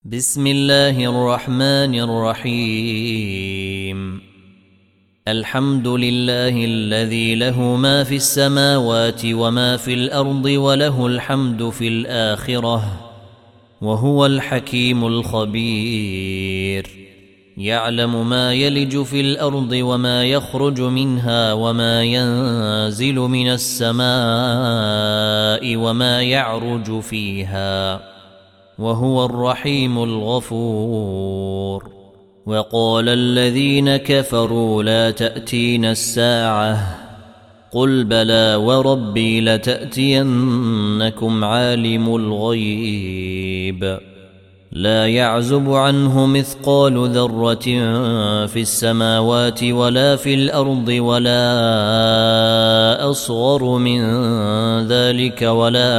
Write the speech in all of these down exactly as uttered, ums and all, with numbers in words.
بسم الله الرحمن الرحيم. الحمد لله الذي له ما في السماوات وما في الأرض وله الحمد في الآخرة وهو الحكيم الخبير. يعلم ما يلج في الأرض وما يخرج منها وما ينزل من السماء وما يعرج فيها وهو الرحيم الغفور. وقال الذين كفروا لا تأتينا الساعة قل بلى وربي لتأتينكم عالم الغيب لا يعزب عنه مثقال ذرة في السماوات ولا في الأرض ولا أصغر من ذلك ولا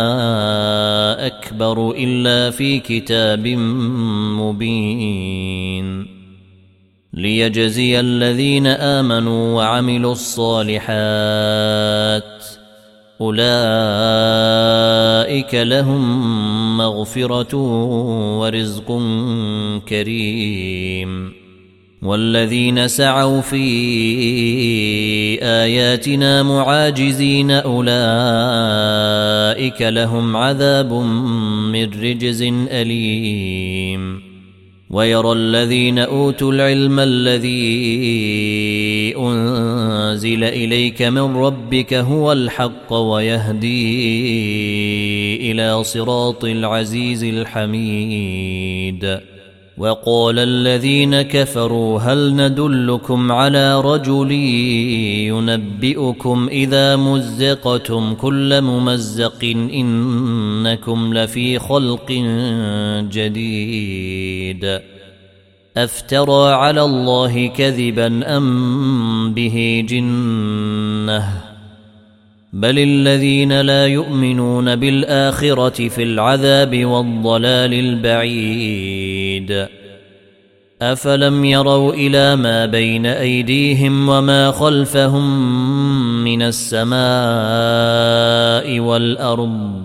أكبر إلا في كتاب مبين ليجزي الذين آمنوا وعملوا الصالحات أولئك لهم مغفرة ورزق كريم. والذين سعوا في آياتنا معاجزين أولئك لهم عذاب من رجز أليم. ويرى الذين أوتوا العلم الذي أنزل إليك من ربك هو الحق ويهدي إلى صراط العزيز الحميد. وقال الذين كفروا هل ندلكم على رجل ينبئكم إذا مزقتم كل ممزق إنكم لفي خلق جديد أفترى على الله كذبا أم به جنة بل الذين لا يؤمنون بالآخرة في العذاب والضلال البعيد. أفلم يروا إلى ما بين أيديهم وما خلفهم من السماء والأرض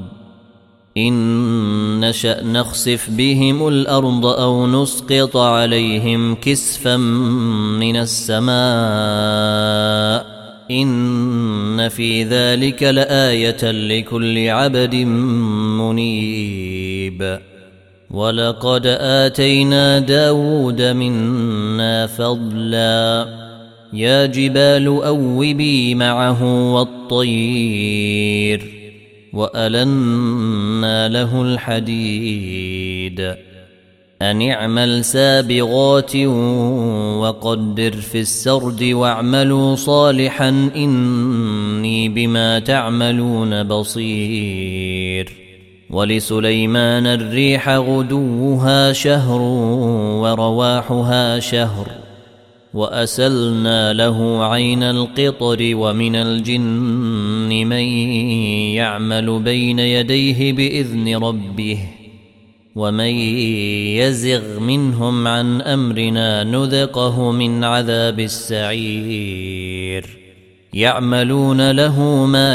إن نشأ نخسف بهم الأرض أو نسقط عليهم كسفا من السماء إن في ذلك لآية لكل عبد منيب. ولقد آتينا داود منا فضلا يا جبال أوبي معه والطير وألنا له الحديد أن اعمل سابغات وقدر في السرد واعملوا صالحا إني بما تعملون بصير. ولسليمان الريح غدوها شهر ورواحها شهر وأسلنا له عين القطر ومن الجن من يعمل بين يديه بإذن ربه ومن يزغ منهم عن أمرنا نذقه من عذاب السعير. يعملون له ما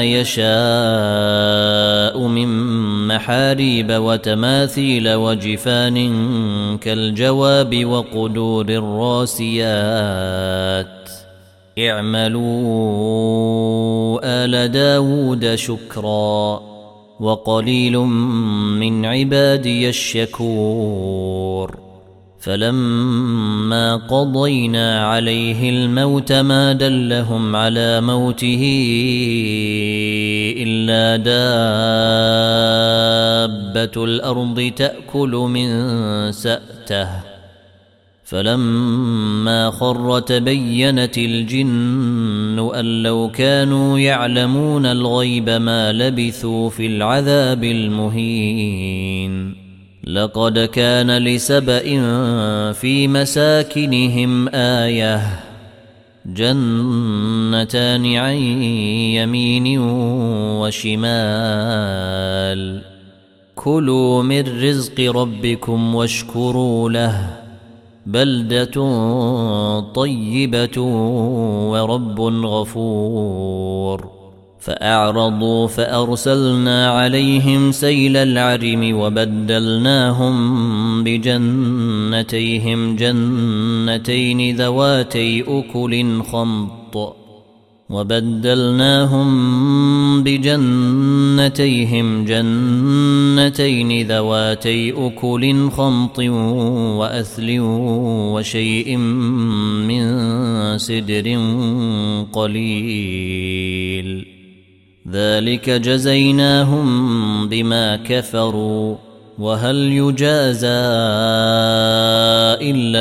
يشاء من محاريب وتماثيل وجفان كالجواب وقدور الراسيات اعملوا آل داود شكرا وقليل من عبادي الشكور. فلما قضينا عليه الموت ما دلهم على موته إلا دابة الأرض تأكل من سأته فلما خر تبينت الجن أن لو كانوا يعلمون الغيب ما لبثوا في العذاب المهين. لقد كان لسبإ في مساكنهم آية جنتان عن يمين وشمال كلوا من رزق ربكم واشكروا له بلدة طيبة ورب غفور. فأعرضوا فأرسلنا عليهم سيل العرم وبدلناهم بجنتيهم جنتين ذواتي أكل خمط وبدلناهم بجنتيهم جنتين ذواتي أكل خمط وأثل وشيء من سدر قليل ذلك جزيناهم بما كفروا وهل يجازى إلا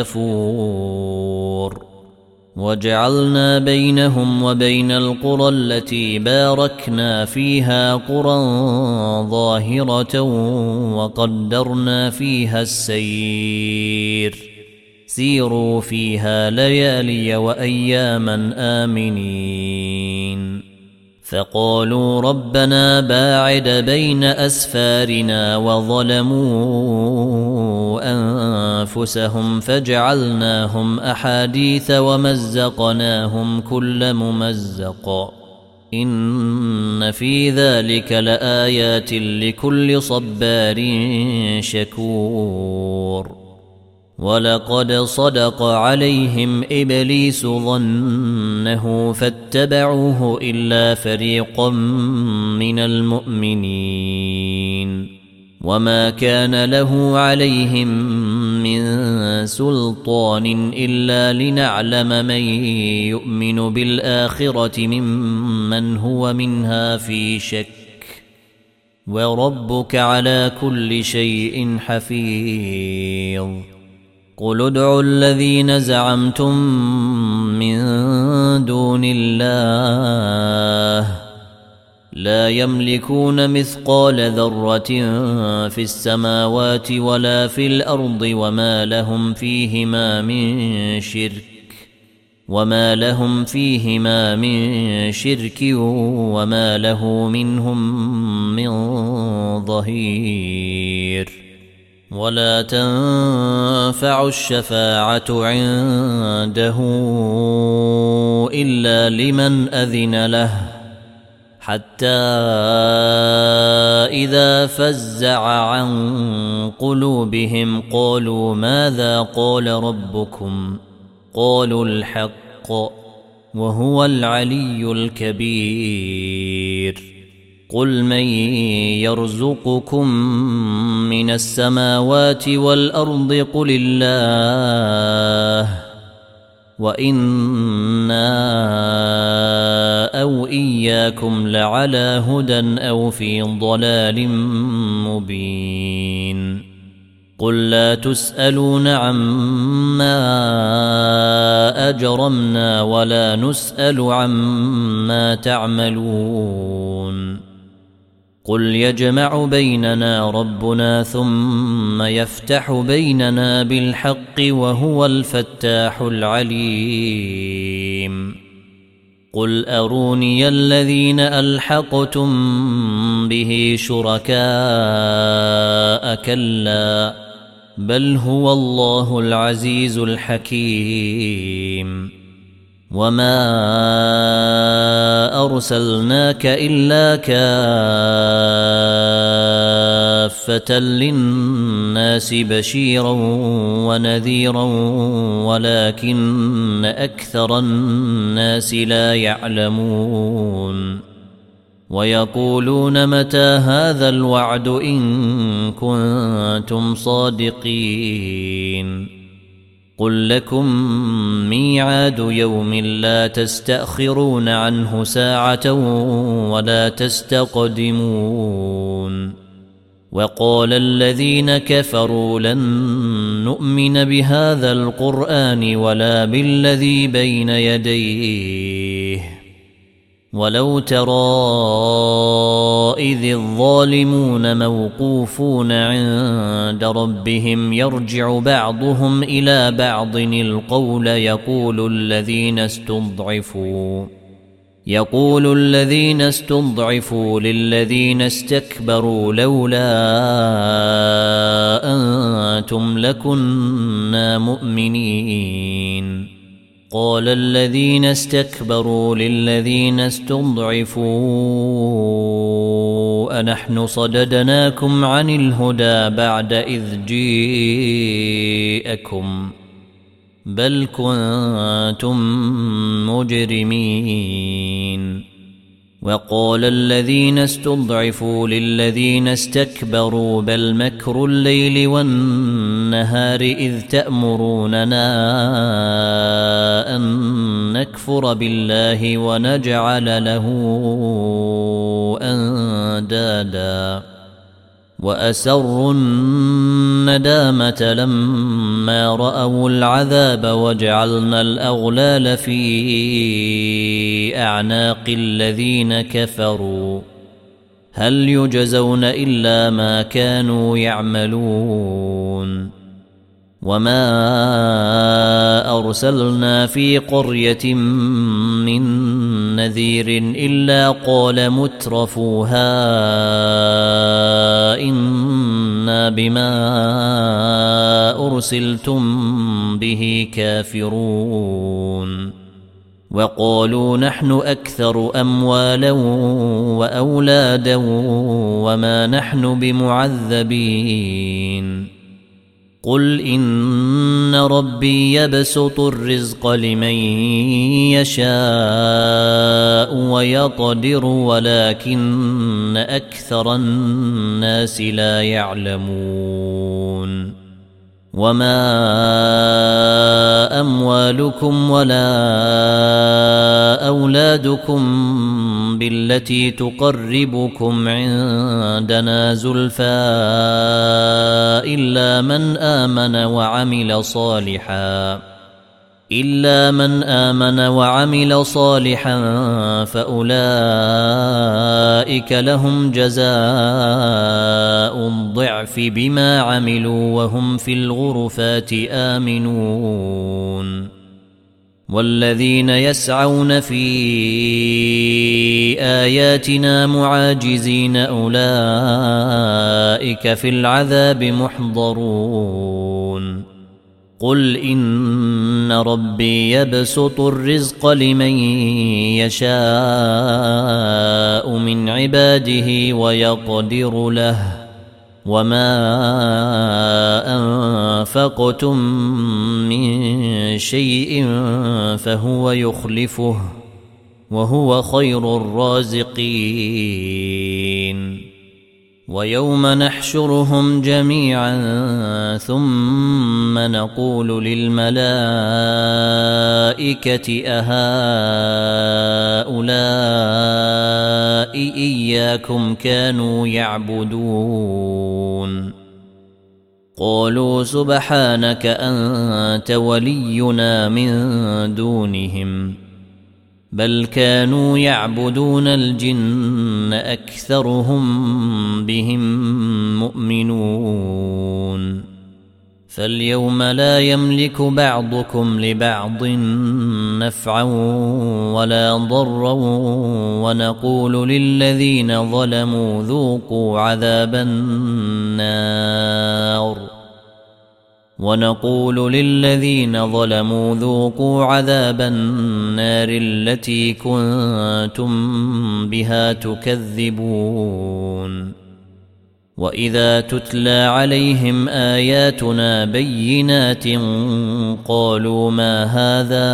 الكفور وجعلنا بينهم وبين القرى التي باركنا فيها قرى ظاهرة وقدرنا فيها السير سيروا فيها ليالي وأياما آمنين فقالوا ربنا باعد بين أسفارنا وظلموا أنفسهم فجعلناهم أحاديث ومزقناهم كل ممزق إن في ذلك لآيات لكل صبار شكور ولقد صدق عليهم إبليس ظنه فاتبعوه إلا فريقا من المؤمنين وما كان له عليهم من سلطان إلا لنعلم من يؤمن بالآخرة ممن هو منها في شك وربك على كل شيء حفيظ قل ادعوا الذين زعمتم من دون الله لا يملكون مثقال ذرة في السماوات ولا في الأرض وما لهم فيهما من شرك وما لهم فيهما من شرك وما له منهم من ظهير ولا تنفع الشفاعة عنده إلا لمن أذن له حتى إذا فزع عن قلوبهم قالوا ماذا قال ربكم قالوا الحق وهو العلي الكبير قل من يرزقكم من السماوات والأرض قل الله وإنا أو إياكم لعلى هدى أو في ضلال مبين قل لا تسألون عما أجرمنا ولا نسأل عما تعملون قل يجمع بيننا ربنا ثم يفتح بيننا بالحق وهو الفتاح العليم قل أروني الذين ألحقتم به شركاء كلا بل هو الله العزيز الحكيم وما أرسلناك إلا كافة للناس بشيرا ونذيرا ولكن أكثر الناس لا يعلمون ويقولون متى هذا الوعد إن كنتم صادقين قل لكم ميعاد يوم لا تستأخرون عنه ساعة ولا تستقدمون وقال الذين كفروا لن نؤمن بهذا القرآن ولا بالذي بين يديه ولو ترى إذ الظالمون موقوفون عند ربهم يرجع بعضهم إلى بعض القول يقول الذين استضعفوا يقول الذين استضعفوا للذين استكبروا لولا أنتم لكنا مؤمنين قال الذين استكبروا للذين استضعفوا أنحن صددناكم عن الهدى بعد إذ جيءكم بل كنتم مجرمين. وقال الذين استضعفوا للذين استكبروا بل مكر الليل والنهار إذ تأمروننا أن نكفر بالله ونجعل له أندادا وأسروا الندامة لما رأوا العذاب وجعلنا الأغلال في أعناق الذين كفروا هل يجزون إلا ما كانوا يعملون. وما أرسلنا في قرية من نذير إلا قال مترفوها إنا بما أرسلتم به كافرون. وقالوا نحن أكثر أموالا وأولادا وما نحن بمعذبين. قل إن ربي يبسط الرزق لمن يشاء ويقدر ولكن أكثر الناس لا يعلمون. وما أموالكم ولا أولادكم بالتي تقربكم عندنا زلفى إلا من آمن وعمل صالحا إلا من آمن وعمل صالحا فأولئك لهم جزاء الضعف بما عملوا وهم في الغرفات آمنون. والذين يسعون في آياتنا معاجزين أولئك في العذاب محضرون. قل إن ربي يبسط الرزق لمن يشاء من عباده ويقدر له وما أنفقتم من شيء فهو يخلفه وهو خير الرازقين. ويوم نحشرهم جميعا ثم نقول للملائكة أهؤلاء إياكم كانوا يعبدون قالوا سبحانك أنت ولينا من دونهم بل كانوا يعبدون الجن أكثرهم بهم مؤمنون. فاليوم لا يملك بعضكم لبعض نفعا ولا ضرا ونقول للذين ظلموا ذوقوا عذاب النار ونقول للذين ظلموا ذوقوا عذاب النار التي كنتم بها تكذبون. وإذا تتلى عليهم آياتنا بينات قالوا ما هذا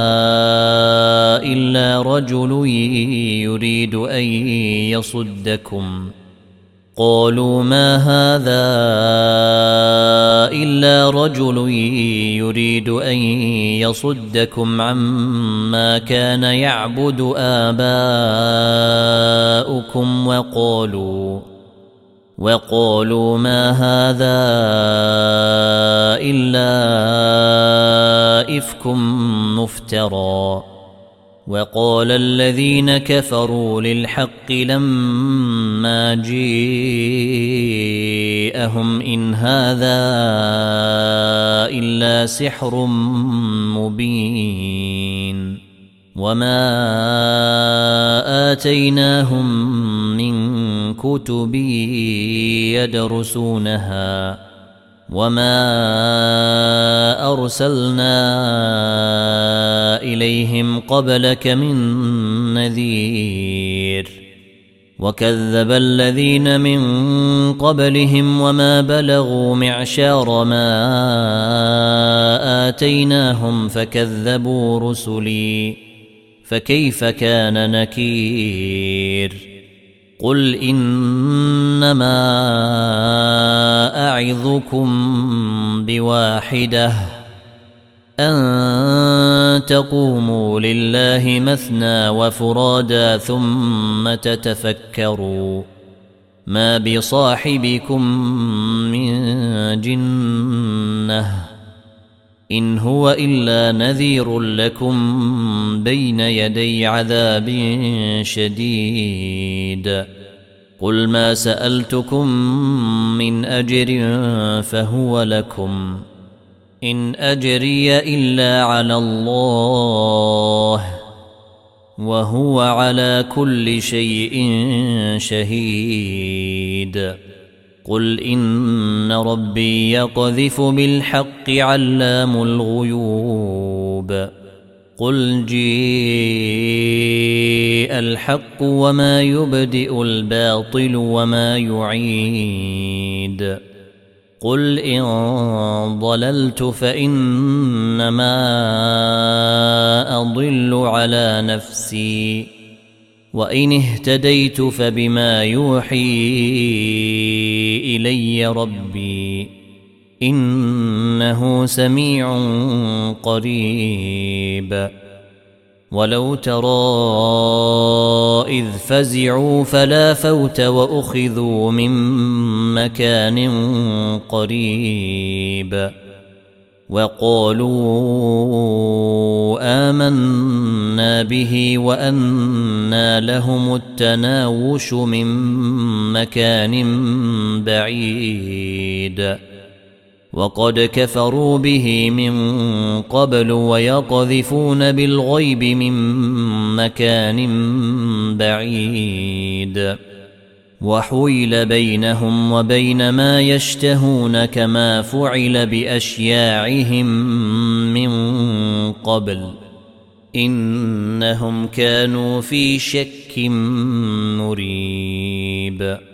إلا رجل يريد أن يصدكم قالوا ما هذا إلا رجل يريد أن يصدكم عما كان يعبد آباؤكم وقالوا وقالوا ما هذا إلا إفك مفترى. وقال الذين كفروا للحق لما جاءهم إن هذا إلا سحر مبين. وما آتيناهم من كتب يدرسونها وما أرسلنا إليهم قبلك من نذير وكذب الذين من قبلهم وما بلغوا معشار ما آتيناهم فكذبوا رسلي فكيف كان نكير قل إنما أعظكم بواحدة أن تقوموا لله مثنى وفرادا ثم تتفكروا ما بصاحبكم من جنة إن هو إلا نذير لكم بين يدي عذاب شديد قل ما سألتكم من أجر فهو لكم إن أجري إلا على الله وهو على كل شيء شهيد قل إن ربي يقذف بالحق علام الغيوب قل جيء الحق وما يبدئ الباطل وما يعيد قل إن ضللت فإنما أضل على نفسي وإن اهتديت فبما يوحي إلي ربي إنه سميع قريب ولو ترى إذ فزعوا فلا فوت وأخذوا من مكان قريب وقالوا آمنا به وأنى لهم التناوش من مكان بعيد وقد كفروا به من قبل ويقذفون بالغيب من مكان بعيد وحيل بينهم وبين ما يشتهون كما فعل بأشياعهم من قبل إنهم كانوا في شك مريب.